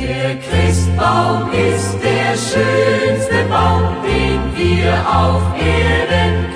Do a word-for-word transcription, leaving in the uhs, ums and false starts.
Der Christbaum ist der schönste Baum, den wir auf Erden